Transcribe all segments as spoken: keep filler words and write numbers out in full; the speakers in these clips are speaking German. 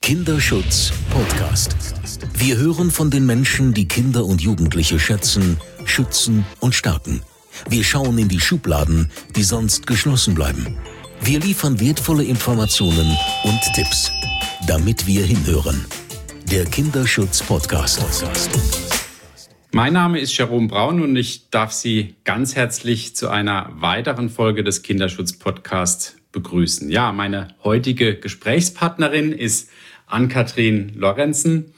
Kinderschutz Podcast. Wir hören von den Menschen, die Kinder und Jugendliche schätzen, schützen und stärken. Wir schauen in die Schubladen, die sonst geschlossen bleiben. Wir liefern wertvolle Informationen und Tipps, damit wir hinhören. Der Kinderschutz Podcast. Mein Name ist Jerome Braun und ich darf Sie ganz herzlich zu einer weiteren Folge des Kinderschutz Podcasts begrüßen. Ja, meine heutige Gesprächspartnerin ist Ann-Kathrin Lorenzen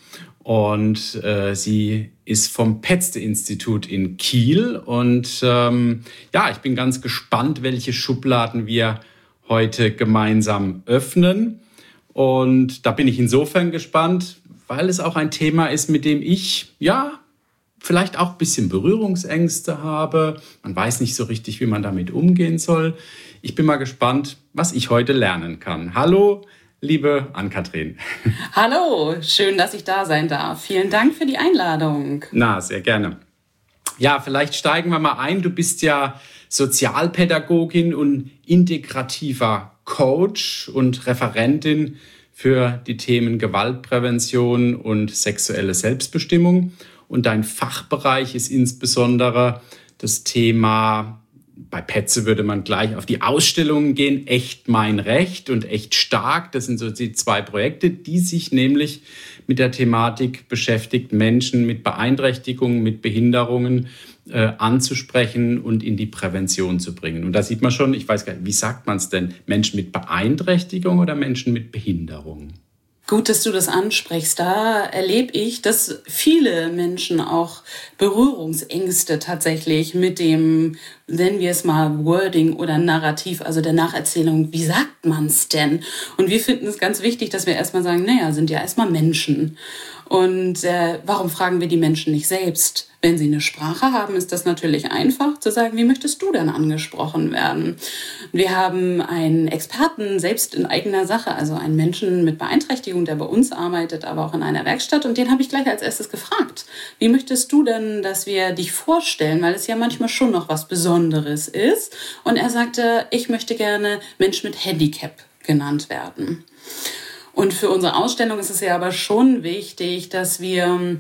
und äh, sie ist vom Petzte-Institut in Kiel. Und ähm, ja, ich bin ganz gespannt, welche Schubladen wir heute gemeinsam öffnen. Und da bin ich insofern gespannt, weil es auch ein Thema ist, mit dem ich, ja, vielleicht auch ein bisschen Berührungsängste habe. Man weiß nicht so richtig, wie man damit umgehen soll. Ich bin mal gespannt, was ich heute lernen kann. Hallo, liebe Ann-Kathrin. Hallo, schön, dass ich da sein darf. Vielen Dank für die Einladung. Na, sehr gerne. Ja, vielleicht steigen wir mal ein. Du bist ja Sozialpädagogin und integrativer Coach und Referentin für die Themen Gewaltprävention und sexuelle Selbstbestimmung. Und dein Fachbereich ist insbesondere das Thema, bei Petze würde man gleich auf die Ausstellungen gehen, Echt mein Recht und Echt stark. Das sind so die zwei Projekte, die sich nämlich mit der Thematik beschäftigt, Menschen mit Beeinträchtigungen, mit Behinderungen äh, anzusprechen und in die Prävention zu bringen. Und da sieht man schon, ich weiß gar nicht, wie sagt man es denn, Menschen mit Beeinträchtigung oder Menschen mit Behinderung? Gut, dass du das ansprichst. Da erlebe ich, dass viele Menschen auch Berührungsängste tatsächlich mit dem, nennen wir es mal, Wording oder Narrativ, also der Nacherzählung. Wie sagt man es denn? Und wir finden es ganz wichtig, dass wir erstmal sagen, naja, sind ja erstmal Menschen. Und äh, warum fragen wir die Menschen nicht selbst? Wenn sie eine Sprache haben, ist das natürlich einfach zu sagen, wie möchtest du denn angesprochen werden? Wir haben einen Experten selbst in eigener Sache, also einen Menschen mit Beeinträchtigung, der bei uns arbeitet, aber auch in einer Werkstatt. Und den habe ich gleich als erstes gefragt. Wie möchtest du denn, dass wir dich vorstellen? Weil es ja manchmal schon noch was Besonderes ist. Und er sagte, ich möchte gerne Mensch mit Handicap genannt werden. Und für unsere Ausstellung ist es ja aber schon wichtig, dass wir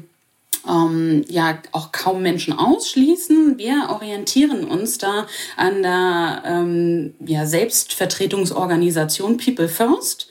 ähm, ja auch kaum Menschen ausschließen. Wir orientieren uns da an der ähm, ja, Selbstvertretungsorganisation People First.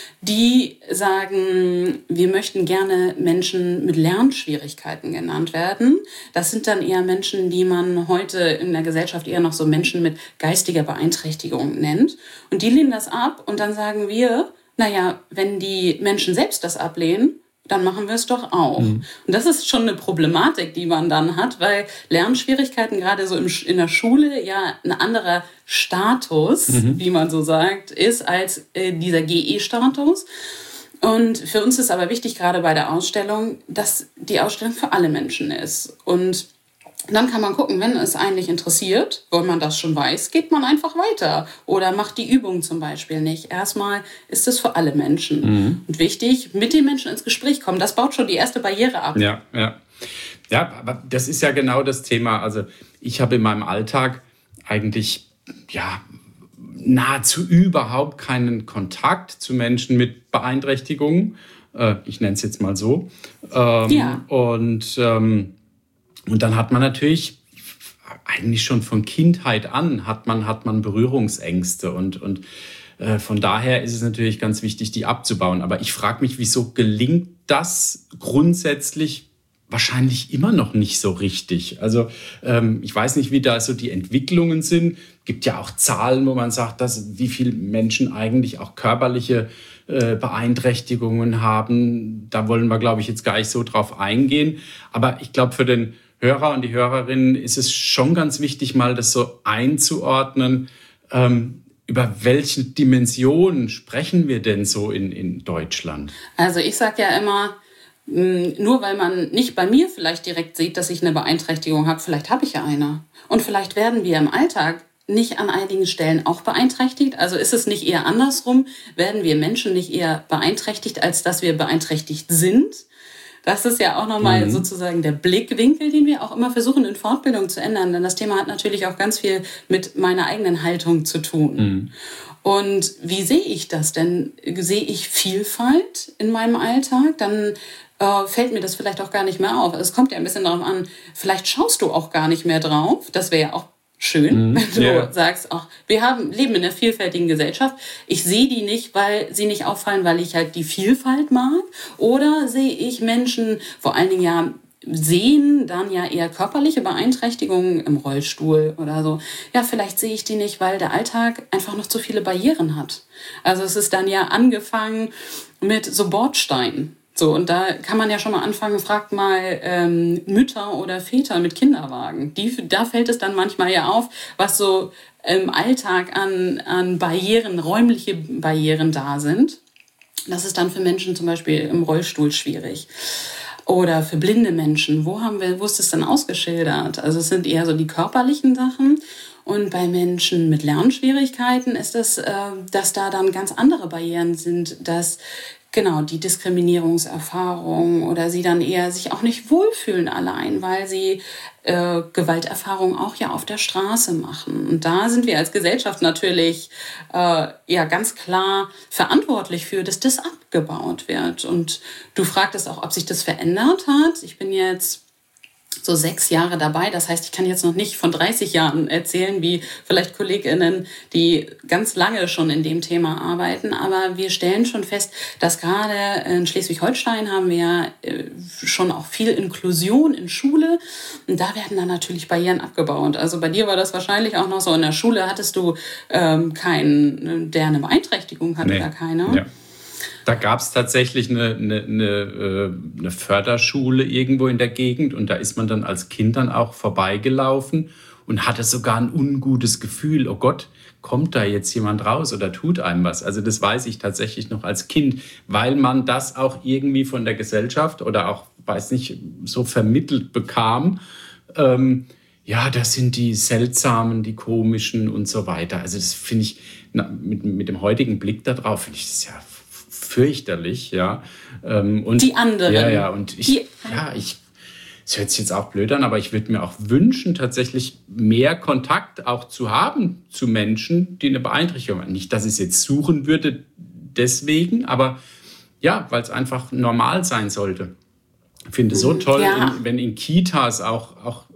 Die sagen, wir möchten gerne Menschen mit Lernschwierigkeiten genannt werden. Das sind dann eher Menschen, die man heute in der Gesellschaft eher noch so Menschen mit geistiger Beeinträchtigung nennt. Und die lehnen das ab und dann sagen wir, naja, wenn die Menschen selbst das ablehnen, dann machen wir es doch auch. Mhm. Und das ist schon eine Problematik, die man dann hat, weil Lernschwierigkeiten gerade so in der Schule ja ein anderer Status, mhm. wie man so sagt, ist als äh, dieser G E-Status. Und für uns ist aber wichtig, gerade bei der Ausstellung, dass die Ausstellung für alle Menschen ist. Und dann kann man gucken, wenn es eigentlich interessiert, wenn man das schon weiß, geht man einfach weiter oder macht die Übung zum Beispiel nicht. Erstmal ist es für alle Menschen. Mhm. Und wichtig, mit den Menschen ins Gespräch kommen, das baut schon die erste Barriere ab. Ja, ja. Ja, aber das ist ja genau das Thema. Also ich habe in meinem Alltag eigentlich ja, nahezu überhaupt keinen Kontakt zu Menschen mit Beeinträchtigungen. Äh, ich nenne es jetzt mal so. Ähm, ja. Und ähm, Und dann hat man natürlich eigentlich schon von Kindheit an hat man, hat man Berührungsängste und, und äh, von daher ist es natürlich ganz wichtig, die abzubauen. Aber ich frage mich, wieso gelingt das grundsätzlich wahrscheinlich immer noch nicht so richtig? Also ähm, ich weiß nicht, wie da so die Entwicklungen sind. Es gibt ja auch Zahlen, wo man sagt, dass wie viele Menschen eigentlich auch körperliche äh, Beeinträchtigungen haben. Da wollen wir, glaube ich, jetzt gar nicht so drauf eingehen. Aber ich glaube, für den Hörer und die Hörerinnen ist es schon ganz wichtig, mal das so einzuordnen. Ähm, über welche Dimensionen sprechen wir denn so in, in Deutschland? Also ich sage ja immer, nur weil man nicht bei mir vielleicht direkt sieht, dass ich eine Beeinträchtigung habe, vielleicht habe ich ja eine. Und vielleicht werden wir im Alltag nicht an einigen Stellen auch beeinträchtigt. Also ist es nicht eher andersrum? Werden wir Menschen nicht eher beeinträchtigt, als dass wir beeinträchtigt sind? Das ist ja auch nochmal mhm. sozusagen der Blickwinkel, den wir auch immer versuchen in Fortbildung zu ändern. Denn das Thema hat natürlich auch ganz viel mit meiner eigenen Haltung zu tun. Mhm. Und wie sehe ich das denn? Sehe ich Vielfalt in meinem Alltag? Dann äh, fällt mir das vielleicht auch gar nicht mehr auf. Es kommt ja ein bisschen darauf an, vielleicht schaust du auch gar nicht mehr drauf. Das wäre ja auch schön, mm, wenn du yeah. sagst, ach, wir haben, leben in einer vielfältigen Gesellschaft. Ich sehe die nicht, weil sie nicht auffallen, weil ich halt die Vielfalt mag. Oder sehe ich Menschen, vor allen Dingen ja sehen, dann ja eher körperliche Beeinträchtigungen im Rollstuhl oder so. Ja, vielleicht sehe ich die nicht, weil der Alltag einfach noch zu viele Barrieren hat. Also es ist dann ja angefangen mit so Bordsteinen. So, und da kann man ja schon mal anfangen, fragt mal ähm, Mütter oder Väter mit Kinderwagen. Die, da fällt es dann manchmal ja auf, was so im Alltag an, an Barrieren, räumliche Barrieren da sind. Das ist dann für Menschen zum Beispiel im Rollstuhl schwierig. Oder für blinde Menschen, wo haben wir, wo ist das denn ausgeschildert? Also es sind eher so die körperlichen Sachen. Und bei Menschen mit Lernschwierigkeiten ist es, äh, dass da dann ganz andere Barrieren sind, dass genau die Diskriminierungserfahrung oder sie dann eher sich auch nicht wohlfühlen allein, weil sie äh, Gewalterfahrung auch ja auf der Straße machen. Und da sind wir als Gesellschaft natürlich äh, ja ganz klar verantwortlich für, dass das abgebaut wird. Und du fragtest auch, ob sich das verändert hat. Ich bin jetzt so sechs Jahre dabei. Das heißt, ich kann jetzt noch nicht von dreißig Jahren erzählen, wie vielleicht KollegInnen, die ganz lange schon in dem Thema arbeiten. Aber wir stellen schon fest, dass gerade in Schleswig-Holstein haben wir schon auch viel Inklusion in Schule. Und da werden dann natürlich Barrieren abgebaut. Also bei dir war das wahrscheinlich auch noch so. In der Schule hattest du ähm, keinen, der eine Beeinträchtigung hatte, nee. Oder keine. Ja. Da gab es tatsächlich eine, eine, eine, eine Förderschule irgendwo in der Gegend und da ist man dann als Kind dann auch vorbeigelaufen und hatte sogar ein ungutes Gefühl, oh Gott, kommt da jetzt jemand raus oder tut einem was? Also das weiß ich tatsächlich noch als Kind, weil man das auch irgendwie von der Gesellschaft oder auch, weiß nicht, so vermittelt bekam. Ähm, ja, das sind die Seltsamen, die Komischen und so weiter. Also das finde ich, na, mit, mit dem heutigen Blick darauf, finde ich das ja fürchterlich, ja. Und die anderen. Ja, ja, und ich, die, ja, ich, es hört sich jetzt auch blöd an, aber ich würde mir auch wünschen, tatsächlich mehr Kontakt auch zu haben zu Menschen, die eine Beeinträchtigung haben. Nicht, dass ich es jetzt suchen würde deswegen, aber ja, weil es einfach normal sein sollte. Ich finde es so toll, ja. in, wenn in Kitas auch, auch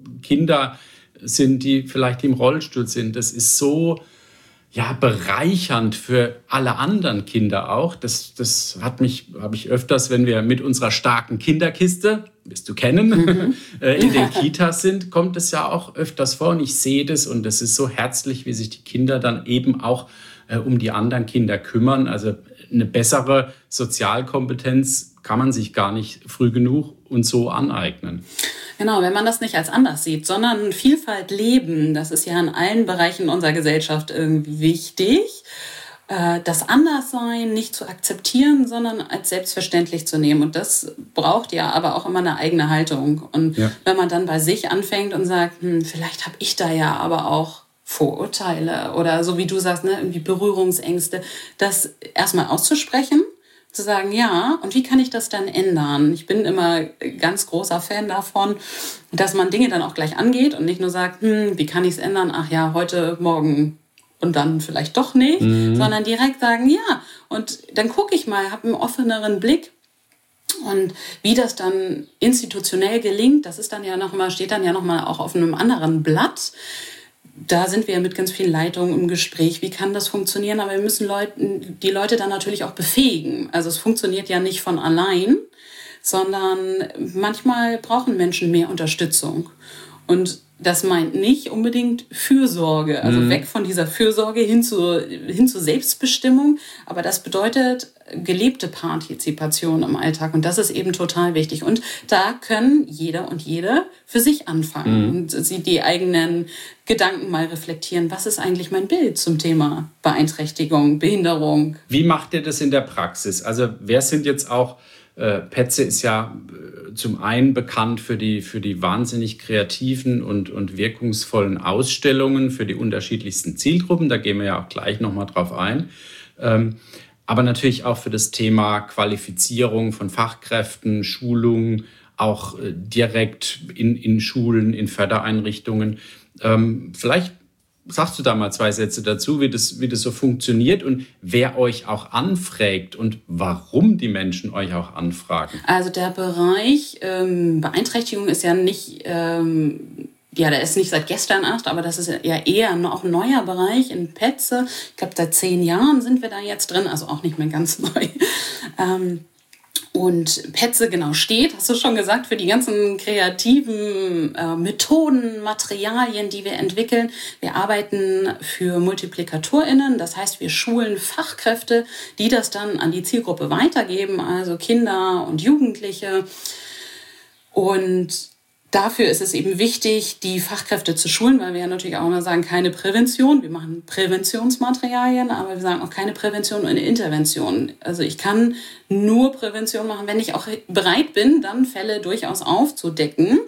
Kinder sind, die vielleicht im Rollstuhl sind. Das ist so ja, bereichernd für alle anderen Kinder auch. Das, das hat mich, habe ich öfters, wenn wir mit unserer starken Kinderkiste, wirst du kennen, mhm. in den Kitas sind, kommt es ja auch öfters vor und ich sehe das und das ist so herzlich, wie sich die Kinder dann eben auch äh, um die anderen Kinder kümmern. Also eine bessere Sozialkompetenz kann man sich gar nicht früh genug und so aneignen. Genau, wenn man das nicht als anders sieht, sondern Vielfalt leben, das ist ja in allen Bereichen unserer Gesellschaft irgendwie wichtig. Das Anderssein nicht zu akzeptieren, sondern als selbstverständlich zu nehmen. Und das braucht ja aber auch immer eine eigene Haltung. Und ja. wenn man dann bei sich anfängt und sagt, hm, vielleicht habe ich da ja aber auch Vorurteile oder so wie du sagst, ne, irgendwie Berührungsängste, das erstmal auszusprechen, zu sagen, ja, und wie kann ich das dann ändern? Ich bin immer ganz großer Fan davon, dass man Dinge dann auch gleich angeht und nicht nur sagt, hm, wie kann ich es ändern? Ach ja, heute, morgen und dann vielleicht doch nicht, mhm. sondern direkt sagen, ja, und dann gucke ich mal, habe einen offeneren Blick. Und wie das dann institutionell gelingt, das ist dann ja noch mal, steht dann ja noch mal auch auf einem anderen Blatt. Da sind wir mit ganz vielen Leitungen im Gespräch. Wie kann das funktionieren? Aber wir müssen Leuten, die Leute dann natürlich auch befähigen. Also es funktioniert ja nicht von allein, sondern manchmal brauchen Menschen mehr Unterstützung. Und das meint nicht unbedingt Fürsorge, also mhm. weg von dieser Fürsorge hin zu, hin zu Selbstbestimmung. Aber das bedeutet gelebte Partizipation im Alltag. Und das ist eben total wichtig. Und da können jeder und jede für sich anfangen mhm. und sie die eigenen Gedanken mal reflektieren. Was ist eigentlich mein Bild zum Thema Beeinträchtigung, Behinderung? Wie macht ihr das in der Praxis? Also wer sind jetzt auch Äh, Petze ist ja äh, zum einen bekannt für die, für die wahnsinnig kreativen und, und wirkungsvollen Ausstellungen für die unterschiedlichsten Zielgruppen. Da gehen wir ja auch gleich nochmal drauf ein. Ähm, aber natürlich auch für das Thema Qualifizierung von Fachkräften, Schulung, auch äh, direkt in, in Schulen, in Fördereinrichtungen. Ähm, vielleicht sagst du da mal zwei Sätze dazu, wie das, wie das so funktioniert und wer euch auch anfragt und warum die Menschen euch auch anfragen? Also der Bereich ähm, Beeinträchtigung ist ja nicht... Ähm Ja, der ist nicht seit gestern erst, aber das ist ja eher noch ein neuer Bereich in Petze. Ich glaube, seit zehn Jahren sind wir da jetzt drin, also auch nicht mehr ganz neu. Ähm, und Petze genau steht, hast du schon gesagt, für die ganzen kreativen äh, Methoden, Materialien, die wir entwickeln. Wir arbeiten für MultiplikatorInnen, das heißt, wir schulen Fachkräfte, die das dann an die Zielgruppe weitergeben, also Kinder und Jugendliche. Und dafür ist es eben wichtig, die Fachkräfte zu schulen, weil wir ja natürlich auch immer sagen, keine Prävention. Wir machen Präventionsmaterialien, aber wir sagen auch keine Prävention und Intervention. Also ich kann nur Prävention machen, wenn ich auch bereit bin, dann Fälle durchaus aufzudecken.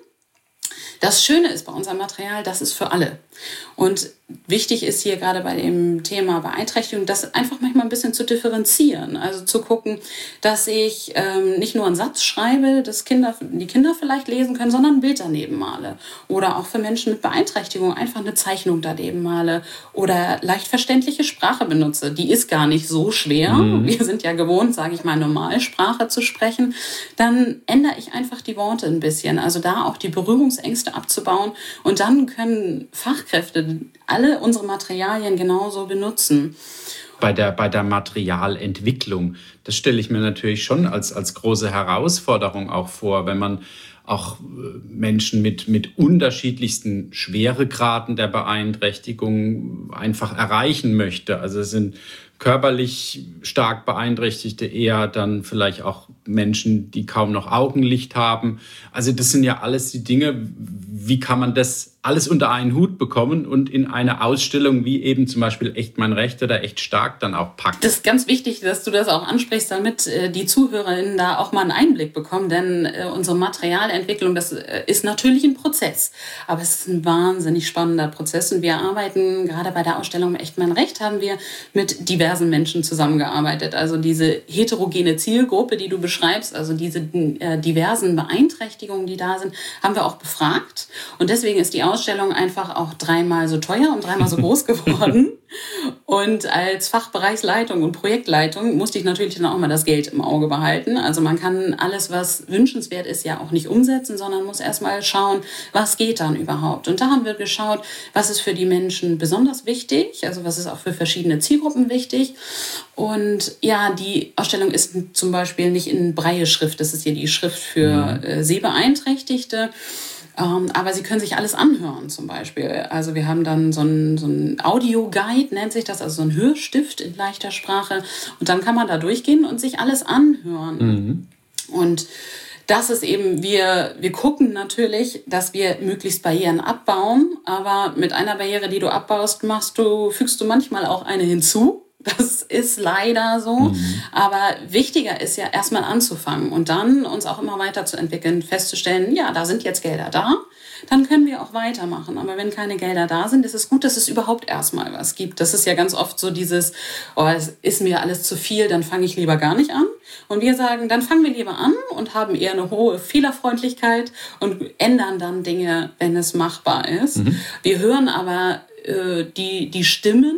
Das Schöne ist bei unserem Material, das ist für alle. Und wichtig ist hier gerade bei dem Thema Beeinträchtigung, das einfach manchmal ein bisschen zu differenzieren. Also zu gucken, dass ich ähm, nicht nur einen Satz schreibe, das Kinder, die Kinder vielleicht lesen können, sondern ein Bild daneben male. Oder auch für Menschen mit Beeinträchtigung einfach eine Zeichnung daneben male. Oder leicht verständliche Sprache benutze. Die ist gar nicht so schwer. Mhm. Wir sind ja gewohnt, sage ich mal, Normalsprache zu sprechen. Dann ändere ich einfach die Worte ein bisschen. Also da auch die Berührungsängste abzubauen. Und dann können Fachkräfte alle unsere Materialien genauso benutzen. Bei der, bei der Materialentwicklung, das stelle ich mir natürlich schon als, als große Herausforderung auch vor, wenn man auch Menschen mit, mit unterschiedlichsten Schweregraden der Beeinträchtigung einfach erreichen möchte. Also es sind körperlich stark Beeinträchtigte, eher dann vielleicht auch Menschen, die kaum noch Augenlicht haben. Also das sind ja alles die Dinge, wie kann man das alles unter einen Hut bekommen und in eine Ausstellung wie eben zum Beispiel Echt mein Recht oder Echt stark dann auch packen. Das ist ganz wichtig, dass du das auch ansprichst, damit äh, die ZuhörerInnen da auch mal einen Einblick bekommen, denn äh, unsere Materialentwicklung, das äh, ist natürlich ein Prozess, aber es ist ein wahnsinnig spannender Prozess und wir arbeiten, gerade bei der Ausstellung Echt mein Recht, haben wir mit diversen Menschen zusammengearbeitet, also diese heterogene Zielgruppe, die du beschreibst, also diese äh, diversen Beeinträchtigungen, die da sind, haben wir auch befragt und deswegen ist die Ausstellung einfach auch dreimal so teuer und dreimal so groß geworden. Und als Fachbereichsleitung und Projektleitung musste ich natürlich dann auch mal das Geld im Auge behalten. Also man kann alles, was wünschenswert ist, ja auch nicht umsetzen, sondern muss erstmal schauen, was geht dann überhaupt. Und da haben wir geschaut, was ist für die Menschen besonders wichtig, also was ist auch für verschiedene Zielgruppen wichtig. Und ja, die Ausstellung ist zum Beispiel nicht in Braille-Schrift, das ist hier die Schrift für äh, Sehbeeinträchtigte. Um, aber sie können sich alles anhören zum Beispiel. Also wir haben dann so ein, so ein Audio-Guide, nennt sich das, also so ein Hörstift in leichter Sprache. Und dann kann man da durchgehen und sich alles anhören. Mhm. Und das ist eben, wir, wir gucken natürlich, dass wir möglichst Barrieren abbauen. Aber mit einer Barriere, die du abbaust, machst du, fügst du manchmal auch eine hinzu. Das ist leider so. Mhm. Aber wichtiger ist ja erstmal anzufangen und dann uns auch immer weiterzuentwickeln, festzustellen, ja, da sind jetzt Gelder da, dann können wir auch weitermachen. Aber wenn keine Gelder da sind, ist es gut, dass es überhaupt erstmal was gibt. Das ist ja ganz oft so dieses, oh, es ist mir alles zu viel, dann fange ich lieber gar nicht an. Und wir sagen, dann fangen wir lieber an und haben eher eine hohe Fehlerfreundlichkeit und ändern dann Dinge, wenn es machbar ist. Mhm. Wir hören aber äh, die, die Stimmen,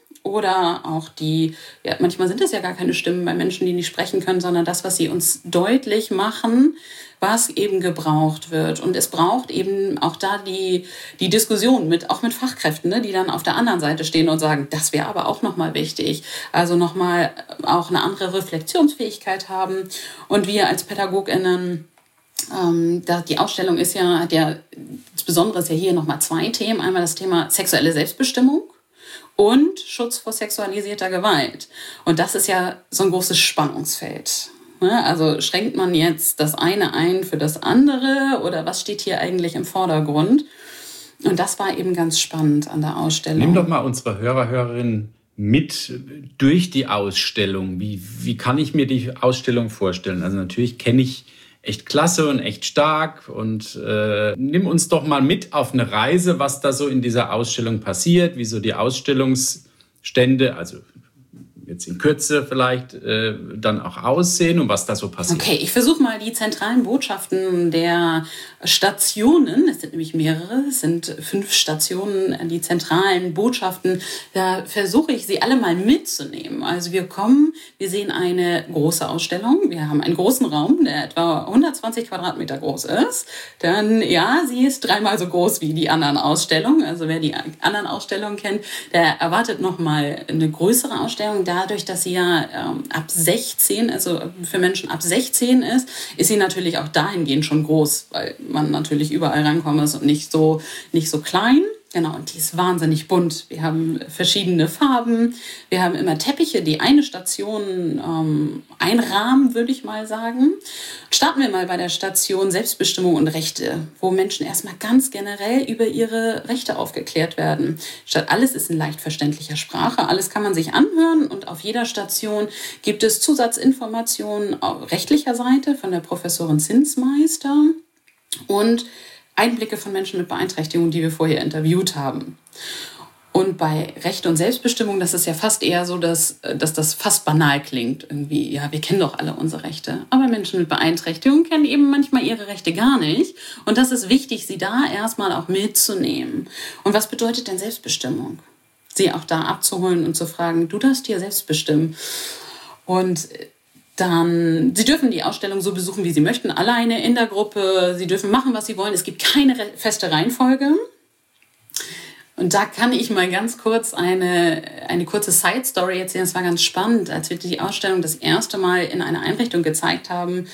oder auch die, ja, manchmal sind es ja gar keine Stimmen bei Menschen, die nicht sprechen können, sondern das, was sie uns deutlich machen, was eben gebraucht wird. Und es braucht eben auch da die, die Diskussion mit, auch mit Fachkräften, ne, die dann auf der anderen Seite stehen und sagen, das wäre aber auch nochmal wichtig. Also nochmal auch eine andere Reflexionsfähigkeit haben. Und wir als PädagogInnen, ähm, da, die Ausstellung ist ja, hat ja, das Besondere ist ja hier nochmal zwei Themen. Einmal das Thema sexuelle Selbstbestimmung und Schutz vor sexualisierter Gewalt. Und das ist ja so ein großes Spannungsfeld. Also schränkt man jetzt das eine ein für das andere oder was steht hier eigentlich im Vordergrund? Und das war eben ganz spannend an der Ausstellung. Nimm doch mal unsere Hörer, Hörerinnen mit durch die Ausstellung. Wie, wie kann ich mir die Ausstellung vorstellen? Also natürlich kenne ich Echt klasse und echt stark und äh, nimm uns doch mal mit auf eine Reise, was da so in dieser Ausstellung passiert, wie so die Ausstellungsstände, also jetzt in Kürze vielleicht äh, dann auch aussehen und was da so passiert? Okay, ich versuche mal die zentralen Botschaften der Stationen, es sind nämlich mehrere, es sind fünf Stationen, die zentralen Botschaften, da versuche ich sie alle mal mitzunehmen. Also wir kommen, wir sehen eine große Ausstellung, wir haben einen großen Raum, der etwa hundertzwanzig Quadratmeter groß ist. Dann, ja, sie ist dreimal so groß wie die anderen Ausstellungen. Also wer die anderen Ausstellungen kennt, der erwartet nochmal eine größere Ausstellung. Dadurch, dass sie ja ähm, ab sechzehn, also für Menschen ab sechzehn ist, ist sie natürlich auch dahingehend schon groß, weil man natürlich überall rankommen ist und nicht so, nicht so klein. Genau, und die ist wahnsinnig bunt. Wir haben verschiedene Farben. Wir haben immer Teppiche, die eine Station ähm, einrahmen, würde ich mal sagen. Starten wir mal bei der Station Selbstbestimmung und Rechte, wo Menschen erstmal ganz generell über ihre Rechte aufgeklärt werden. Statt alles ist in leicht verständlicher Sprache. Alles kann man sich anhören und auf jeder Station gibt es Zusatzinformationen auf rechtlicher Seite von der Professorin Zinsmeister und Einblicke von Menschen mit Beeinträchtigungen, die wir vorher interviewt haben. Und bei Rechte und Selbstbestimmung, das ist ja fast eher so, dass, dass das fast banal klingt. Irgendwie, ja, wir kennen doch alle unsere Rechte. Aber Menschen mit Beeinträchtigungen kennen eben manchmal ihre Rechte gar nicht. Und das ist wichtig, sie da erstmal auch mitzunehmen. Und was bedeutet denn Selbstbestimmung? Sie auch da abzuholen und zu fragen, du darfst hier selbst bestimmen. Und dann, Sie dürfen die Ausstellung so besuchen, wie Sie möchten, alleine, in der Gruppe. Sie dürfen machen, was Sie wollen. Es gibt keine feste Reihenfolge. Und da kann ich mal ganz kurz eine, eine kurze Side-Story erzählen. Es war ganz spannend, als wir die Ausstellung das erste Mal in einer Einrichtung gezeigt haben,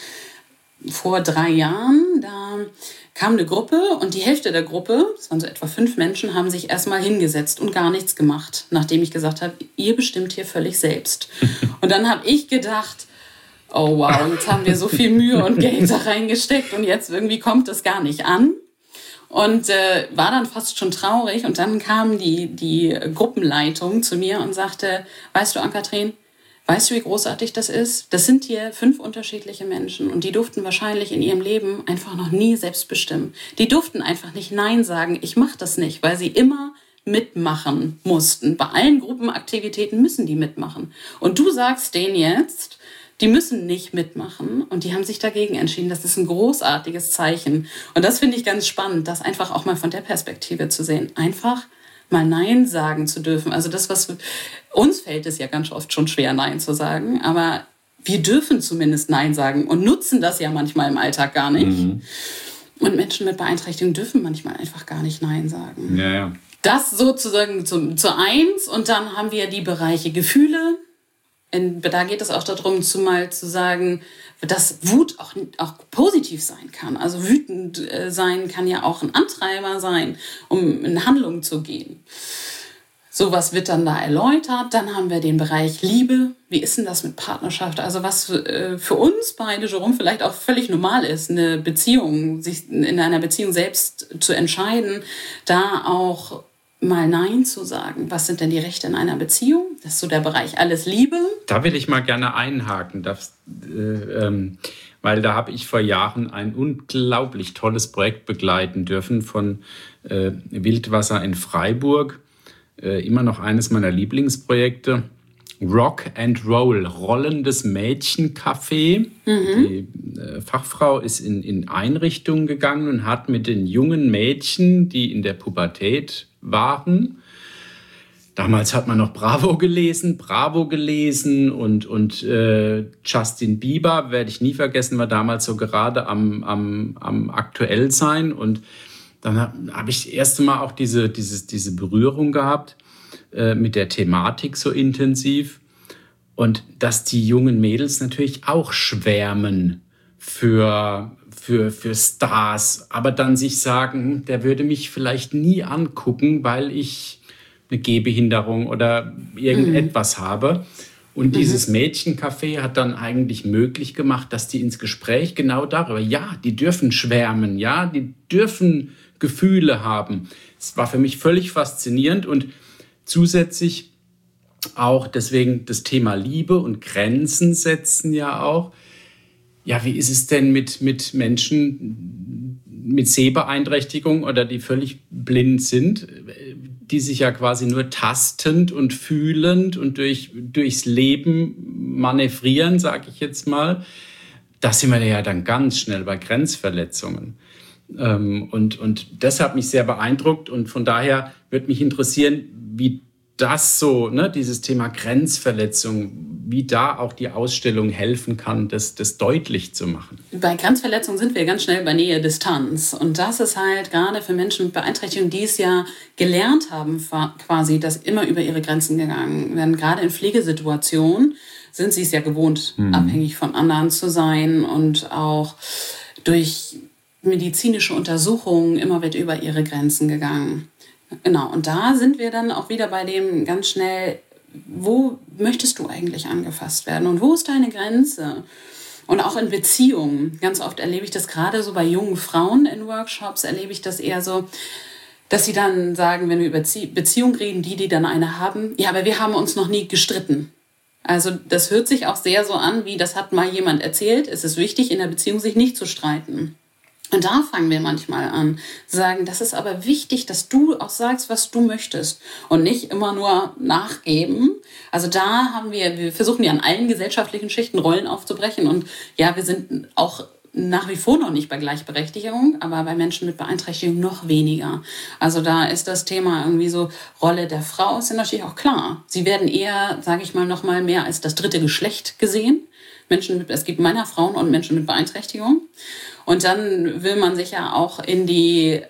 vor drei Jahren. Da kam eine Gruppe und die Hälfte der Gruppe, das waren so etwa fünf Menschen, haben sich erstmal hingesetzt und gar nichts gemacht, nachdem ich gesagt habe, ihr bestimmt hier völlig selbst. Und dann habe ich gedacht, oh wow, jetzt haben wir so viel Mühe und Geld da reingesteckt und jetzt irgendwie kommt das gar nicht an. Und äh, war dann fast schon traurig. Und dann kam die, die Gruppenleitung zu mir und sagte, weißt du, Ann-Kathrin, weißt du, wie großartig das ist? Das sind hier fünf unterschiedliche Menschen und die durften wahrscheinlich in ihrem Leben einfach noch nie selbst bestimmen. Die durften einfach nicht Nein sagen, ich mache das nicht, weil sie immer mitmachen mussten. Bei allen Gruppenaktivitäten müssen die mitmachen. Und du sagst denen jetzt, die müssen nicht mitmachen und die haben sich dagegen entschieden. Das ist ein großartiges Zeichen. Und das finde ich ganz spannend, das einfach auch mal von der Perspektive zu sehen. Einfach mal Nein sagen zu dürfen. Also das, was uns fällt, ist ja ganz oft schon schwer, Nein zu sagen. Aber wir dürfen zumindest Nein sagen und nutzen das ja manchmal im Alltag gar nicht. Mhm. Und Menschen mit Beeinträchtigung dürfen manchmal einfach gar nicht Nein sagen. Ja, ja. Das sozusagen zu, zu eins. Und dann haben wir die Bereiche Gefühle. In, da geht es auch darum, zumal zu sagen, dass Wut auch, auch positiv sein kann. Also wütend sein kann ja auch ein Antreiber sein, um in Handlung zu gehen. Sowas wird dann da erläutert. Dann haben wir den Bereich Liebe. Wie ist denn das mit Partnerschaft? Also was äh, für uns beide, Jerome, vielleicht auch völlig normal ist, eine Beziehung, sich in einer Beziehung selbst zu entscheiden, da auch mal Nein zu sagen. Was sind denn die Rechte in einer Beziehung? Das ist so der Bereich alles Liebe. Da will ich mal gerne einhaken, das, äh, ähm, weil da habe ich vor Jahren ein unglaublich tolles Projekt begleiten dürfen von äh, Wildwasser in Freiburg. Äh, immer noch eines meiner Lieblingsprojekte. Rock and Roll, rollendes Mädchencafé. Mhm. Die äh, Fachfrau ist in, in Einrichtungen gegangen und hat mit den jungen Mädchen, die in der Pubertät waren. Damals hat man noch Bravo gelesen, Bravo gelesen und, und äh, Justin Bieber, werde ich nie vergessen, war damals so gerade am, am, am aktuell sein. Und dann habe hab ich das erste Mal auch diese, dieses, diese Berührung gehabt äh, mit der Thematik so intensiv. Und dass die jungen Mädels natürlich auch schwärmen für... Für, für Stars, aber dann sich sagen, der würde mich vielleicht nie angucken, weil ich eine Gehbehinderung oder irgendetwas mhm. habe. Und mhm. dieses Mädchencafé hat dann eigentlich möglich gemacht, dass die ins Gespräch genau darüber, ja, die dürfen schwärmen, ja, die dürfen Gefühle haben. Es war für mich völlig faszinierend und zusätzlich auch deswegen das Thema Liebe und Grenzen setzen ja auch. Ja, wie ist es denn mit, mit Menschen mit Sehbeeinträchtigung oder die völlig blind sind? die sich ja quasi nur tastend und fühlend und durch, durchs Leben manövrieren, sage ich jetzt mal, da sind wir ja dann ganz schnell bei Grenzverletzungen. Ähm, und, und das hat mich sehr beeindruckt und von daher würde mich interessieren, wie das so, ne, dieses Thema Grenzverletzung, wie da auch die Ausstellung helfen kann, das, das deutlich zu machen. Bei Grenzverletzungen sind wir ganz schnell bei Nähe, Distanz. Und das ist halt gerade für Menschen mit Beeinträchtigung, die es ja gelernt haben, quasi, dass immer über ihre Grenzen gegangen werden. Gerade in Pflegesituationen sind sie es ja gewohnt, mhm. abhängig von anderen zu sein und auch durch medizinische Untersuchungen immer wird über ihre Grenzen gegangen. Genau, und da sind wir dann auch wieder bei dem ganz schnell, wo möchtest du eigentlich angefasst werden und wo ist deine Grenze? Und auch in Beziehungen, ganz oft erlebe ich das gerade so bei jungen Frauen in Workshops, erlebe ich das eher so, dass sie dann sagen, wenn wir über Beziehung reden, die, die dann eine haben, ja, aber wir haben uns noch nie gestritten. Also das hört sich auch sehr so an, wie das hat mal jemand erzählt, es ist wichtig, in der Beziehung sich nicht zu streiten. Und da fangen wir manchmal an, zu sagen, das ist aber wichtig, dass du auch sagst, was du möchtest und nicht immer nur nachgeben. Also da haben wir, wir versuchen ja an allen gesellschaftlichen Schichten Rollen aufzubrechen und ja, wir sind auch nach wie vor noch nicht bei Gleichberechtigung, aber bei Menschen mit Beeinträchtigung noch weniger. Also da ist das Thema irgendwie so, Rolle der Frau ist ja natürlich auch klar. Sie werden eher, sage ich mal, noch mal mehr als das dritte Geschlecht gesehen. Menschen mit, es gibt Männer, Frauen und Menschen mit Beeinträchtigung. Und dann will man sich ja auch in die, äh,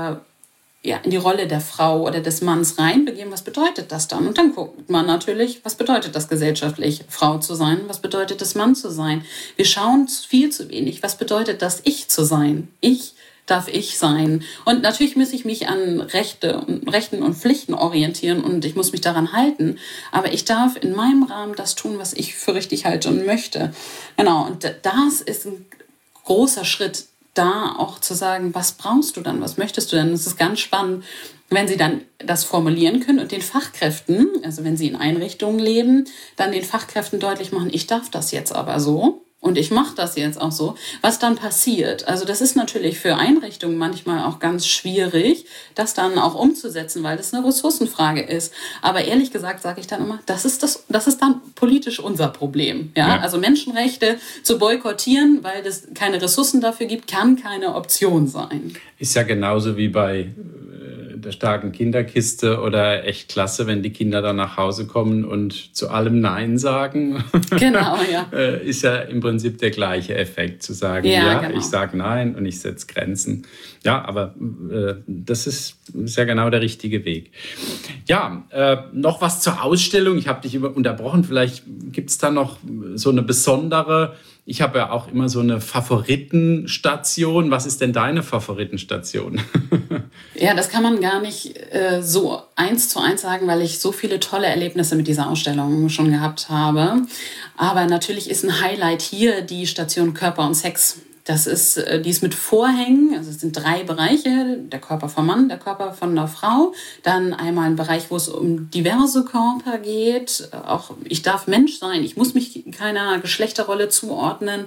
ja, in die Rolle der Frau oder des Manns reinbegeben. Was bedeutet das dann? Und dann guckt man natürlich, was bedeutet das gesellschaftlich, Frau zu sein? Was bedeutet das, Mann zu sein? Wir schauen viel zu wenig. Was bedeutet das, ich zu sein? Ich darf ich sein. Und natürlich muss ich mich an Rechte und, Rechten und Pflichten orientieren und ich muss mich daran halten. Aber ich darf in meinem Rahmen das tun, was ich für richtig halte und möchte. Genau, und das ist ein großer Schritt, da auch zu sagen, was brauchst du dann, was möchtest du denn? Es ist ganz spannend, wenn sie dann das formulieren können und den Fachkräften, also wenn sie in Einrichtungen leben, dann den Fachkräften deutlich machen, ich darf das jetzt aber so. Und ich mache das jetzt auch so, was dann passiert. Also das ist natürlich für Einrichtungen manchmal auch ganz schwierig, das dann auch umzusetzen, weil das eine Ressourcenfrage ist. Aber ehrlich gesagt sage ich dann immer, das ist, das, das ist dann politisch unser Problem. Ja? Ja. Also Menschenrechte zu boykottieren, weil es keine Ressourcen dafür gibt, kann keine Option sein. Ist ja genauso wie bei der starken Kinderkiste oder echt klasse, wenn die Kinder dann nach Hause kommen und zu allem Nein sagen. Genau, ja. Ist ja im Prinzip der gleiche Effekt, zu sagen, ja, ja genau. Ich sage Nein und ich setze Grenzen. Ja, aber äh, das ist, ist ja genau der richtige Weg. Ja, äh, noch was zur Ausstellung. Ich habe dich unterbrochen. Vielleicht gibt es da noch so eine besondere. Ich habe ja auch immer so eine Favoritenstation. Was ist denn deine Favoritenstation? Ja, das kann man gar nicht äh, so eins zu eins sagen, weil ich so viele tolle Erlebnisse mit dieser Ausstellung schon gehabt habe. Aber natürlich ist ein Highlight hier die Station Körper und Sex. Das ist, die ist mit Vorhängen, also es sind drei Bereiche, der Körper vom Mann, der Körper von der Frau, dann einmal ein Bereich, wo es um diverse Körper geht, auch ich darf Mensch sein, ich muss mich keiner Geschlechterrolle zuordnen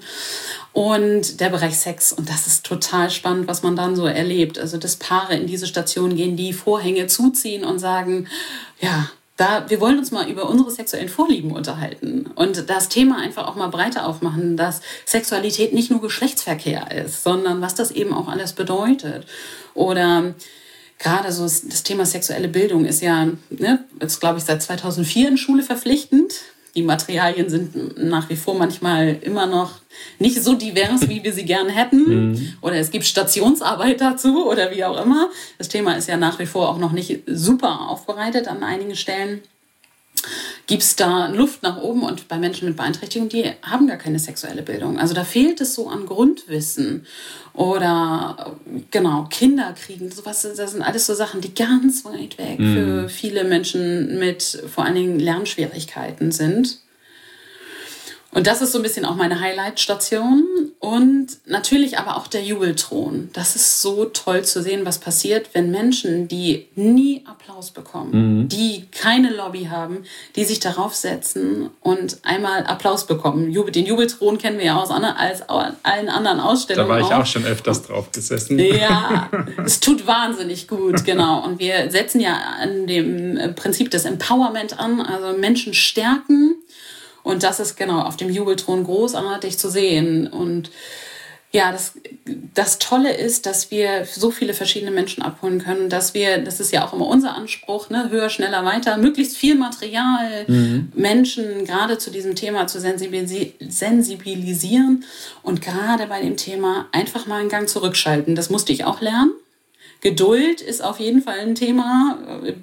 und der Bereich Sex und das ist total spannend, was man dann so erlebt, also dass Paare in diese Station gehen, die Vorhänge zuziehen und sagen, ja, Da, wir wollen uns mal über unsere sexuellen Vorlieben unterhalten und das Thema einfach auch mal breiter aufmachen, dass Sexualität nicht nur Geschlechtsverkehr ist, sondern was das eben auch alles bedeutet. Oder gerade so das Thema sexuelle Bildung ist ja, ne, jetzt glaube ich seit zweitausendvier in Schule verpflichtend. Die Materialien sind nach wie vor manchmal immer noch nicht so divers, wie wir sie gern hätten. Mhm. Oder es gibt Stationsarbeit dazu oder wie auch immer. Das Thema ist ja nach wie vor auch noch nicht super aufbereitet an einigen Stellen. Gibt es da Luft nach oben und bei Menschen mit Beeinträchtigung, die haben gar keine sexuelle Bildung. Also da fehlt es so an Grundwissen. Oder genau, Kinder kriegen, sowas, das sind alles so Sachen, die ganz weit weg mhm. für viele Menschen mit vor allen Dingen Lernschwierigkeiten sind. Und das ist so ein bisschen auch meine Highlight-Station. Und natürlich aber auch der Jubelthron. Das ist so toll zu sehen, was passiert, wenn Menschen, die nie Applaus bekommen, mhm. die keine Lobby haben, die sich darauf setzen und einmal Applaus bekommen. Den Jubelthron kennen wir ja aus als allen anderen Ausstellungen. Da war ich auch, auch schon öfters drauf gesessen. Ja, es tut wahnsinnig gut, genau. Und wir setzen ja an dem Prinzip des Empowerment an, also Menschen stärken. Und das ist genau auf dem Jubelthron großartig zu sehen. Und ja, das, das Tolle ist, dass wir so viele verschiedene Menschen abholen können, dass wir, das ist ja auch immer unser Anspruch, ne, höher, schneller, weiter, möglichst viel Material, mhm. Menschen gerade zu diesem Thema zu sensibilisi- sensibilisieren und gerade bei dem Thema einfach mal einen Gang zurückschalten. Das musste ich auch lernen. Geduld ist auf jeden Fall ein Thema.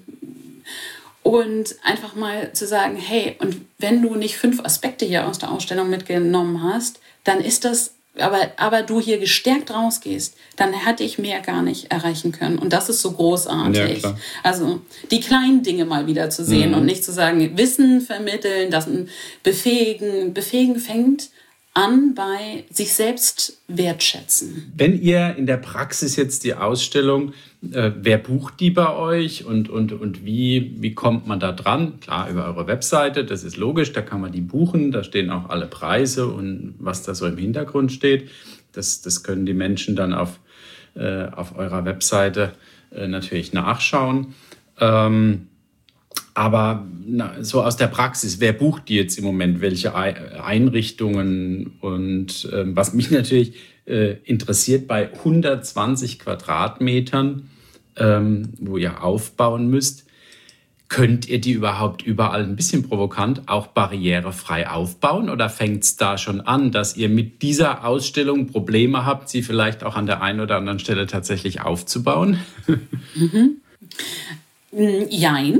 Und einfach mal zu sagen, hey, und wenn du nicht fünf Aspekte hier aus der Ausstellung mitgenommen hast, dann ist das, aber, aber du hier gestärkt rausgehst, dann hätte ich mehr gar nicht erreichen können. Und das ist so großartig. Ja, also die kleinen Dinge mal wieder zu sehen mhm. und nicht zu sagen, Wissen vermitteln, das befähigen. Befähigen fängt an bei sich selbst wertschätzen. Wenn ihr in der Praxis jetzt die Ausstellung, äh, wer bucht die bei euch und, und, und wie, wie kommt man da dran? Klar, über eure Webseite, das ist logisch, da kann man die buchen, da stehen auch alle Preise und was da so im Hintergrund steht. Das, das können die Menschen dann auf, äh, auf eurer Webseite äh, natürlich nachschauen. Ähm, Aber na, so aus der Praxis, wer bucht die jetzt im Moment, welche Einrichtungen? Und ähm, was mich natürlich äh, interessiert, bei hundertzwanzig Quadratmetern, ähm, wo ihr aufbauen müsst, könnt ihr die überhaupt überall, ein bisschen provokant, auch barrierefrei aufbauen? Oder fängt es da schon an, dass ihr mit dieser Ausstellung Probleme habt, sie vielleicht auch an der einen oder anderen Stelle tatsächlich aufzubauen? Mhm. Jein.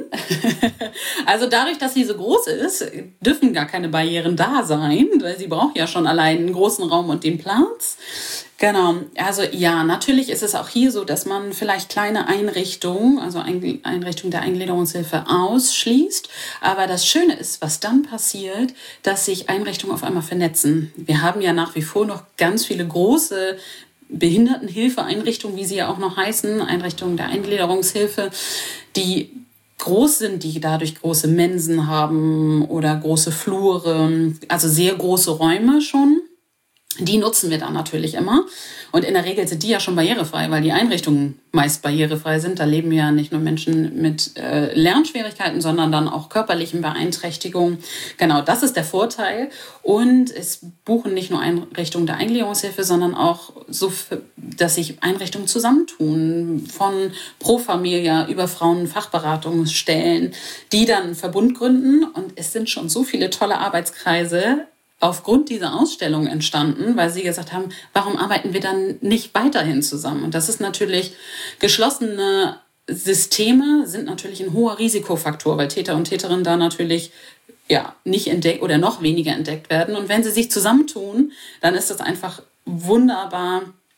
Also dadurch, dass sie so groß ist, dürfen gar keine Barrieren da sein, weil sie braucht ja schon allein einen großen Raum und den Platz. Genau, also ja, natürlich ist es auch hier so, dass man vielleicht kleine Einrichtungen, also Einrichtungen der Eingliederungshilfe ausschließt. Aber das Schöne ist, was dann passiert, dass sich Einrichtungen auf einmal vernetzen. Wir haben ja nach wie vor noch ganz viele große Behindertenhilfeeinrichtungen, wie sie ja auch noch heißen, Einrichtungen der Eingliederungshilfe, die groß sind, die dadurch große Mensen haben oder große Flure, also sehr große Räume schon. Die nutzen wir dann natürlich immer. Und in der Regel sind die ja schon barrierefrei, weil die Einrichtungen meist barrierefrei sind. Da leben ja nicht nur Menschen mit äh, Lernschwierigkeiten, sondern dann auch körperlichen Beeinträchtigungen. Genau, das ist der Vorteil. Und es buchen nicht nur Einrichtungen der Eingliederungshilfe, sondern auch so, dass sich Einrichtungen zusammentun. Von Pro Familia über Frauenfachberatungsstellen, die dann einen Verbund gründen. Und es sind schon so viele tolle Arbeitskreise aufgrund dieser Ausstellung entstanden, weil sie gesagt haben, warum arbeiten wir dann nicht weiterhin zusammen? Und das ist natürlich, geschlossene Systeme sind natürlich ein hoher Risikofaktor, weil Täter und Täterinnen da natürlich ja nicht entdeckt oder noch weniger entdeckt werden. Und wenn sie sich zusammentun, dann ist das einfach wunderbar.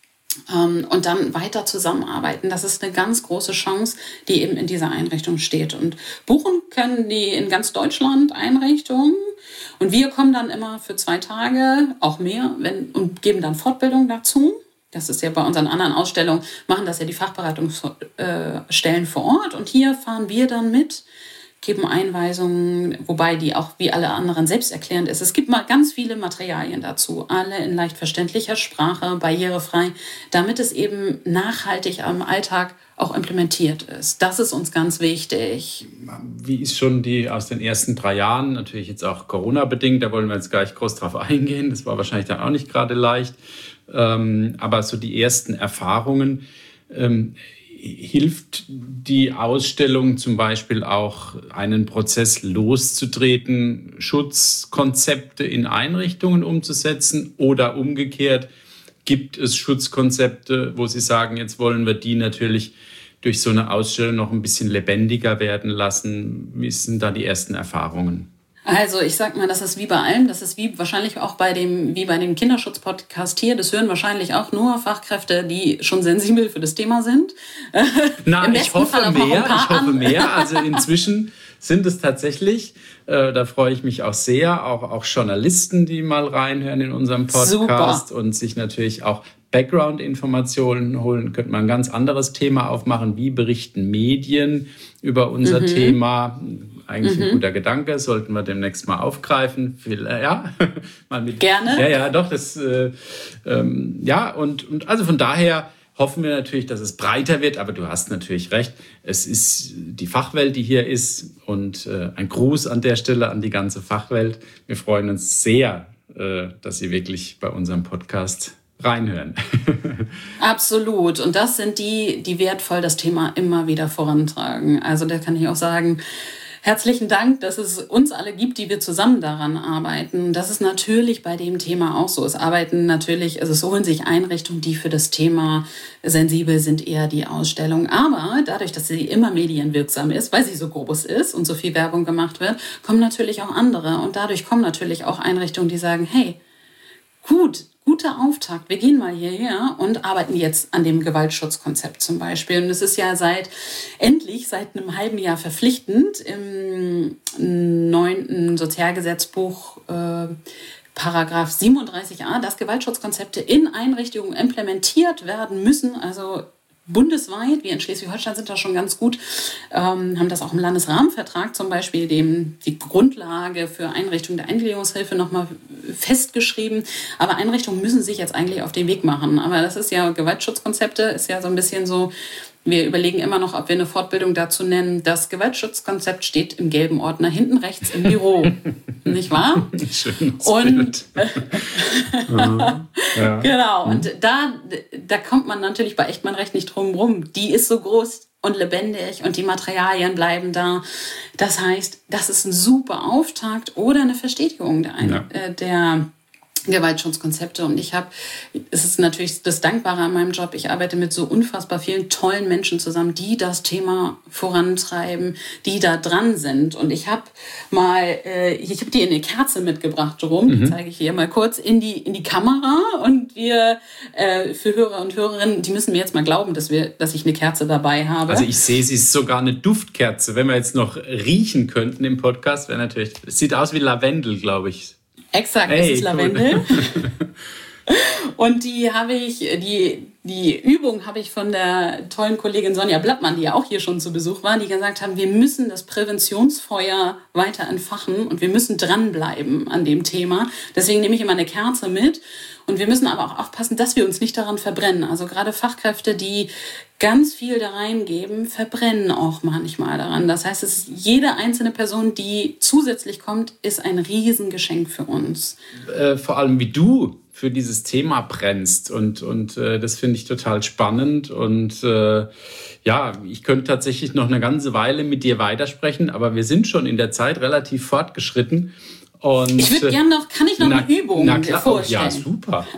Und dann weiter zusammenarbeiten. Das ist eine ganz große Chance, die eben in dieser Einrichtung steht. Und buchen können die in ganz Deutschland Einrichtungen. Und wir kommen dann immer für zwei Tage, auch mehr, wenn, und geben dann Fortbildung dazu. Das ist ja bei unseren anderen Ausstellungen, machen das ja die Fachberatungsstellen vor Ort. Und hier fahren wir dann mit, geben Einweisungen, wobei die auch wie alle anderen selbsterklärend ist. Es gibt mal ganz viele Materialien dazu, alle in leicht verständlicher Sprache, barrierefrei, damit es eben nachhaltig am Alltag auch implementiert ist. Das ist uns ganz wichtig. Wie ist schon die aus den ersten drei Jahren, natürlich jetzt auch Corona-bedingt, da wollen wir jetzt gar nicht groß drauf eingehen, das war wahrscheinlich dann auch nicht gerade leicht, ähm, aber so die ersten Erfahrungen, ähm, hilft die Ausstellung zum Beispiel auch, einen Prozess loszutreten, Schutzkonzepte in Einrichtungen umzusetzen oder umgekehrt, gibt es Schutzkonzepte, wo Sie sagen, jetzt wollen wir die natürlich durch so eine Ausstellung noch ein bisschen lebendiger werden lassen? Wie sind da die ersten Erfahrungen? Also ich sag mal, das ist wie bei allem, das ist wie wahrscheinlich auch bei dem, wie bei dem Kinderschutz-Podcast hier, das hören wahrscheinlich auch nur Fachkräfte, die schon sensibel für das Thema sind. Na, ich hoffe mehr, ich hoffe mehr. Also inzwischen sind es tatsächlich, äh, da freue ich mich auch sehr, auch, auch Journalisten, die mal reinhören in unserem Podcast. Super. Und sich natürlich auch Background-Informationen holen. Könnte man ein ganz anderes Thema aufmachen. Wie berichten Medien über unser mhm. Thema? Eigentlich mhm. ein guter Gedanke, sollten wir demnächst mal aufgreifen. Viel, äh, ja, mal mit. Gerne. Ja, ja, doch. Das, äh, ähm, ja, und, und also von daher hoffen wir natürlich, dass es breiter wird. Aber du hast natürlich recht. Es ist die Fachwelt, die hier ist. Und äh, ein Gruß an der Stelle an die ganze Fachwelt. Wir freuen uns sehr, äh, dass Sie wirklich bei unserem Podcast reinhören. Absolut. Und das sind die, die wertvoll das Thema immer wieder vorantragen. Also da kann ich auch sagen, herzlichen Dank, dass es uns alle gibt, die wir zusammen daran arbeiten. Das ist natürlich bei dem Thema auch so. Es arbeiten natürlich, also es holen sich Einrichtungen, die für das Thema sensibel sind, eher die Ausstellung. Aber dadurch, dass sie immer medienwirksam ist, weil sie so groß ist und so viel Werbung gemacht wird, kommen natürlich auch andere. Und dadurch kommen natürlich auch Einrichtungen, die sagen, hey, gut, guter Auftakt. Wir gehen mal hierher und arbeiten jetzt an dem Gewaltschutzkonzept zum Beispiel. Und es ist ja seit, endlich seit einem halben Jahr verpflichtend im neunten Sozialgesetzbuch, äh, Paragraph siebenunddreißig a, dass Gewaltschutzkonzepte in Einrichtungen implementiert werden müssen, also bundesweit, wir in Schleswig-Holstein sind da schon ganz gut, ähm, haben das auch im Landesrahmenvertrag zum Beispiel dem, die Grundlage für Einrichtungen der Eingliederungshilfe nochmal festgeschrieben. Aber Einrichtungen müssen sich jetzt eigentlich auf den Weg machen. Aber das ist ja, Gewaltschutzkonzepte ist ja so ein bisschen so, wir überlegen immer noch, ob wir eine Fortbildung dazu nennen. Das Gewaltschutzkonzept steht im gelben Ordner hinten rechts im Büro. Nicht wahr? Schönes und ja. Genau. Und da, da kommt man natürlich bei Echtmann-Recht nicht drum rum. Die ist so groß und lebendig und die Materialien bleiben da. Das heißt, das ist ein super Auftakt oder eine Verstetigung der, ja. äh, der Gewaltschutzkonzepte. Und ich habe, es ist natürlich das Dankbare an meinem Job, ich arbeite mit so unfassbar vielen tollen Menschen zusammen, die das Thema vorantreiben, die da dran sind. Und ich habe mal, äh, ich habe dir eine Kerze mitgebracht, Jerome, mhm. die zeige ich hier mal kurz in die, in die Kamera. Und wir, äh, für Hörer und Hörerinnen, die müssen mir jetzt mal glauben, dass, wir, dass ich eine Kerze dabei habe. Also ich sehe, sie ist sogar eine Duftkerze. Wenn wir jetzt noch riechen könnten im Podcast, wäre natürlich, es sieht aus wie Lavendel, glaube ich. Exakt, hey, es ist Lavendel. Und die habe ich, die, die Übung habe ich von der tollen Kollegin Sonja Blattmann, die ja auch hier schon zu Besuch war, die gesagt haben, wir müssen das Präventionsfeuer weiter entfachen und wir müssen dranbleiben an dem Thema. Deswegen nehme ich immer eine Kerze mit. Und wir müssen aber auch aufpassen, dass wir uns nicht daran verbrennen. Also gerade Fachkräfte, die ganz viel da reingeben, verbrennen auch manchmal daran. Das heißt, es ist jede einzelne Person, die zusätzlich kommt, ist ein Riesengeschenk für uns. Äh, vor allem wie du für dieses Thema brennst. Und, und äh, das finde ich total spannend. Und äh, ja, ich könnte tatsächlich noch eine ganze Weile mit dir weitersprechen, aber wir sind schon in der Zeit relativ fortgeschritten. Und, ich würde gerne noch, kann ich noch na, eine Übung na klar, vorstellen? Ja, super.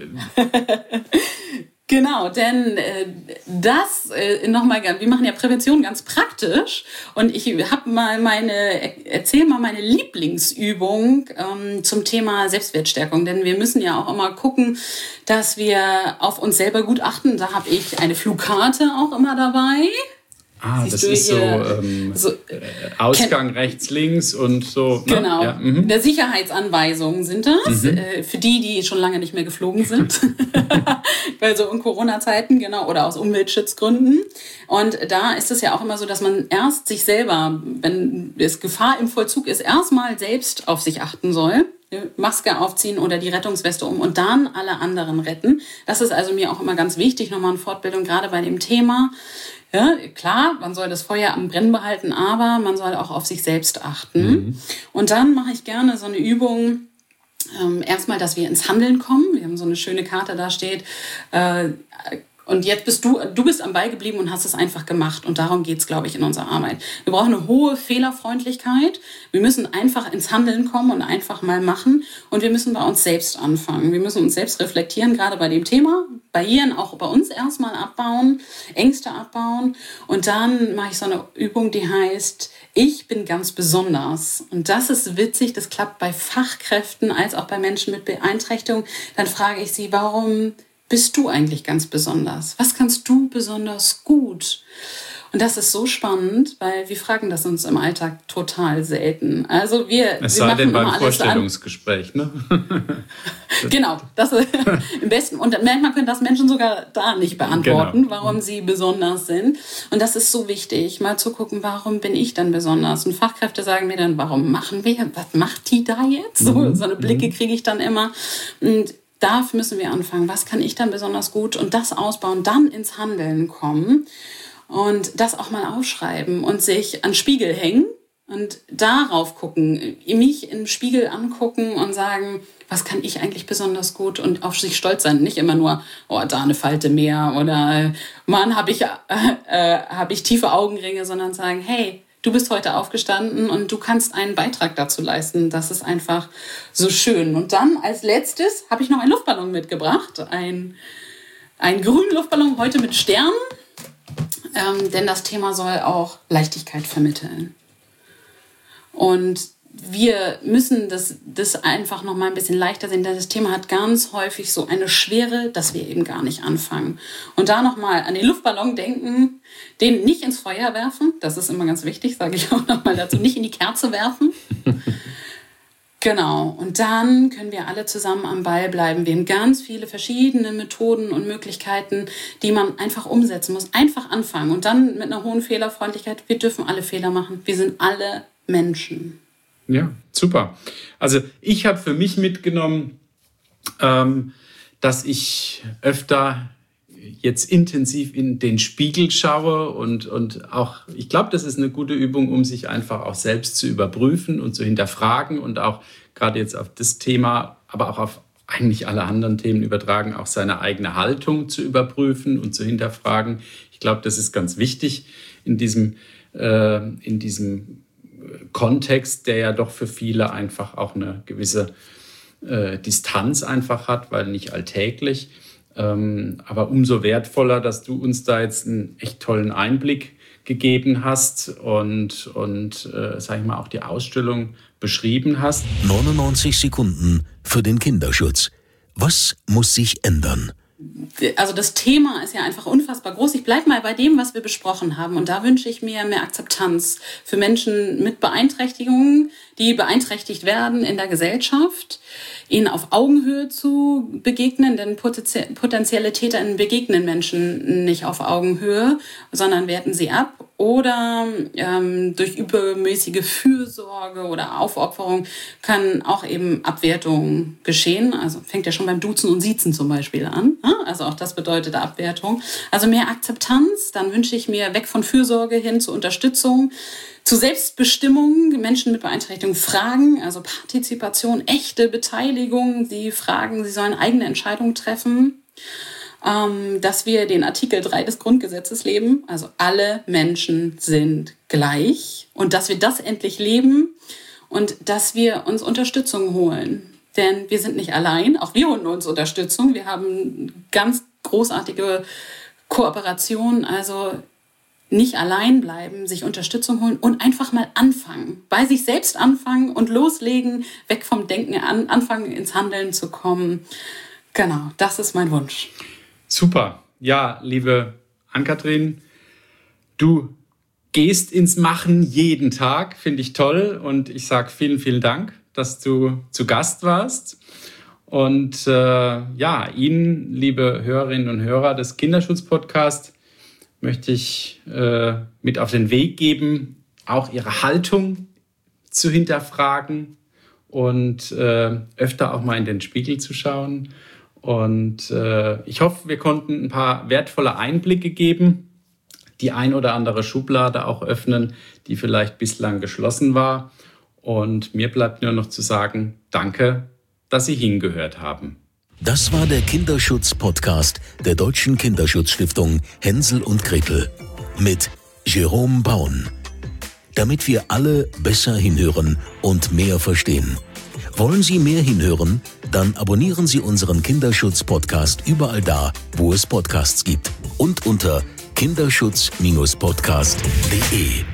Genau, denn äh, das äh, nochmal, wir machen ja Prävention ganz praktisch und ich habe mal meine, erzähl mal meine Lieblingsübung ähm, zum Thema Selbstwertstärkung, denn wir müssen ja auch immer gucken, dass wir auf uns selber gut achten. Da habe ich eine Flugkarte auch immer dabei. Ah, Siehst das ist so, ähm, so äh, Ausgang kenn- rechts, links und so. Ne? Genau, ja, mhm. der Sicherheitsanweisungen sind das, Mhm. äh, für die, die schon lange nicht mehr geflogen sind, weil so in Corona-Zeiten, genau, oder aus Umweltschutzgründen. Und da ist es ja auch immer so, dass man erst sich selber, wenn es Gefahr im Vollzug ist, erstmal selbst auf sich achten soll. Maske aufziehen oder die Rettungsweste um und dann alle anderen retten. Das ist also mir auch immer ganz wichtig, nochmal in Fortbildung, gerade bei dem Thema. Ja, klar, man soll das Feuer am Brennen behalten, aber man soll auch auf sich selbst achten. Mhm. Und dann mache ich gerne so eine Übung, ähm, erstmal, dass wir ins Handeln kommen. Wir haben so eine schöne Karte, da steht, äh, Und jetzt bist du, du bist am Ball geblieben und hast es einfach gemacht. Und darum geht's, glaube ich, in unserer Arbeit. Wir brauchen eine hohe Fehlerfreundlichkeit. Wir müssen einfach ins Handeln kommen und einfach mal machen. Und wir müssen bei uns selbst anfangen. Wir müssen uns selbst reflektieren, gerade bei dem Thema. Barrieren auch bei uns erstmal abbauen, Ängste abbauen. Und dann mache ich so eine Übung, die heißt, ich bin ganz besonders. Und das ist witzig, das klappt bei Fachkräften als auch bei Menschen mit Beeinträchtigung. Dann frage ich sie, warum bist du eigentlich ganz besonders? Was kannst du besonders gut? Und das ist so spannend, weil wir fragen das uns im Alltag total selten. Also wir, es wir sei denn beim Vorstellungsgespräch, ne? Genau, das ist im besten. Und manchmal können das Menschen sogar da nicht beantworten, genau, warum sie besonders sind. Und das ist so wichtig, mal zu gucken, warum bin ich dann besonders? Und Fachkräfte sagen mir dann, warum machen wir? Was macht die da jetzt? So, mhm. so eine Blicke kriege ich dann immer. Und dafür müssen wir anfangen. Was kann ich dann besonders gut? Und das ausbauen, dann ins Handeln kommen und das auch mal aufschreiben und sich an den Spiegel hängen und darauf gucken, mich im Spiegel angucken und sagen, was kann ich eigentlich besonders gut und auf sich stolz sein. Nicht immer nur, oh, da eine Falte mehr oder Mann, habe ich, äh, äh, hab ich tiefe Augenringe, sondern sagen, hey, du bist heute aufgestanden und du kannst einen Beitrag dazu leisten. Das ist einfach so schön. Und dann als letztes habe ich noch einen Luftballon mitgebracht. Ein, einen grünen Luftballon, heute mit Sternen. Ähm, denn das Thema soll auch Leichtigkeit vermitteln. Und wir müssen das, das einfach noch mal ein bisschen leichter sehen, denn das Thema hat ganz häufig so eine Schwere, dass wir eben gar nicht anfangen. Und da noch mal an den Luftballon denken, den nicht ins Feuer werfen, das ist immer ganz wichtig, sage ich auch noch mal dazu, nicht in die Kerze werfen. Genau, und dann können wir alle zusammen am Ball bleiben. Wir haben ganz viele verschiedene Methoden und Möglichkeiten, die man einfach umsetzen muss. Einfach anfangen und dann mit einer hohen Fehlerfreundlichkeit. Wir dürfen alle Fehler machen. Wir sind alle Menschen. Ja, super. Also ich habe für mich mitgenommen, ähm, dass ich öfter jetzt intensiv in den Spiegel schaue und, und auch, ich glaube, das ist eine gute Übung, um sich einfach auch selbst zu überprüfen und zu hinterfragen und auch gerade jetzt auf das Thema, aber auch auf eigentlich alle anderen Themen übertragen, auch seine eigene Haltung zu überprüfen und zu hinterfragen. Ich glaube, das ist ganz wichtig in diesem, äh, in diesem Kontext, der ja doch für viele einfach auch eine gewisse äh, Distanz einfach hat, weil nicht alltäglich. Ähm, aber umso wertvoller, dass du uns da jetzt einen echt tollen Einblick gegeben hast und, und äh, sag ich mal, auch die Ausstellung beschrieben hast. neunundneunzig Sekunden für den Kinderschutz. Was muss sich ändern? Also das Thema ist ja einfach unfassbar groß. Ich bleibe mal bei dem, was wir besprochen haben. Und da wünsche ich mir mehr Akzeptanz für Menschen mit Beeinträchtigungen, die beeinträchtigt werden in der Gesellschaft, ihnen auf Augenhöhe zu begegnen, denn potenzielle TäterInnen begegnen Menschen nicht auf Augenhöhe, sondern werten sie ab. Oder ähm, durch übermäßige Fürsorge oder Aufopferung kann auch eben Abwertung geschehen. Also fängt ja schon beim Duzen und Siezen zum Beispiel an. Also auch das bedeutet Abwertung. Also mehr Akzeptanz, dann wünsche ich mir weg von Fürsorge hin zu Unterstützung, zu Selbstbestimmung, Menschen mit Beeinträchtigung fragen, also Partizipation, echte Beteiligung, sie fragen, sie sollen eigene Entscheidungen treffen. Dass wir den Artikel drei des Grundgesetzes leben, also alle Menschen sind gleich und dass wir das endlich leben und dass wir uns Unterstützung holen. Denn wir sind nicht allein, auch wir holen uns Unterstützung. Wir haben ganz großartige Kooperationen, also nicht allein bleiben, sich Unterstützung holen und einfach mal anfangen. Bei sich selbst anfangen und loslegen, weg vom Denken an, anfangen ins Handeln zu kommen. Genau, das ist mein Wunsch. Super. Ja, liebe Ann-Kathrin, du gehst ins Machen jeden Tag, finde ich toll. Und ich sage vielen, vielen Dank, dass du zu Gast warst. Und äh, ja, Ihnen, liebe Hörerinnen und Hörer des Kinderschutz-Podcasts, möchte ich äh, mit auf den Weg geben, auch Ihre Haltung zu hinterfragen und äh, öfter auch mal in den Spiegel zu schauen. Und äh, ich hoffe, wir konnten ein paar wertvolle Einblicke geben, die ein oder andere Schublade auch öffnen, die vielleicht bislang geschlossen war. Und mir bleibt nur noch zu sagen, danke, dass Sie hingehört haben. Das war der Kinderschutz-Podcast der Deutschen Kinderschutzstiftung Hänsel und Gretel mit Jerome Baun. Damit wir alle besser hinhören und mehr verstehen. Wollen Sie mehr hinhören? Dann abonnieren Sie unseren Kinderschutz-Podcast überall da, wo es Podcasts gibt und unter kinderschutz Bindestrich podcast punkt de.